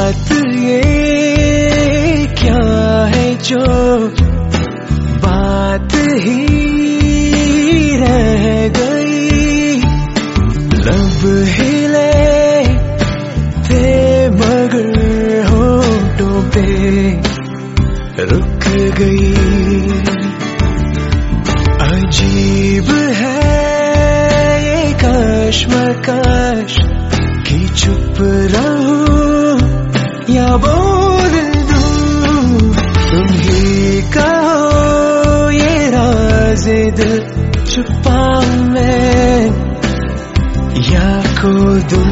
बात ये क्या है जो बात ही रह गई। लब हिले थे मगर होठों पे रुक गई। अजीब है ये कश्मकश कि चुप रहूं या बोल दूं। तुम ही कहो ये राज़े दिल छुपाऊं मैं या खो दूं।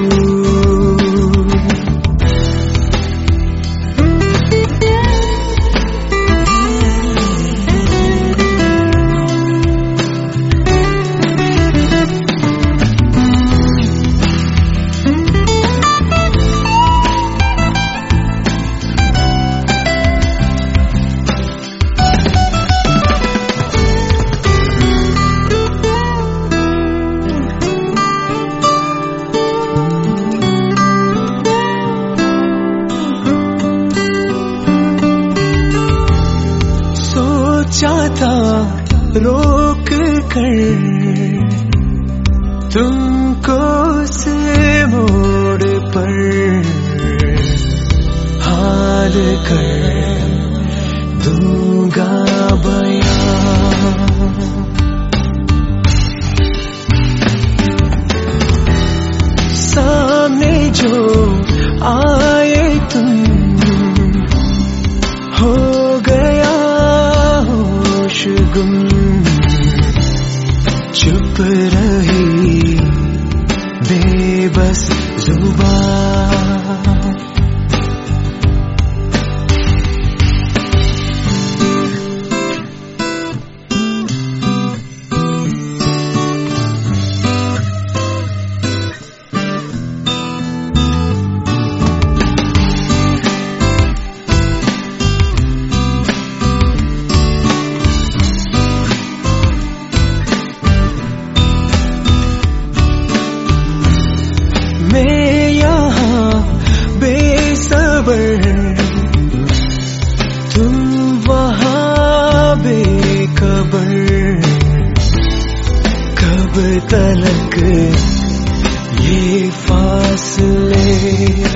चाहता रोक कर तुमको से मोड़ पर हाल कर दूंगा बयां। सामने जो आए तुम हो गया गुम। चुप रही बेबस जुबान। मैं यहाँ बेसब्र तुम वहाँ बेखबर। कब तलक ये फासले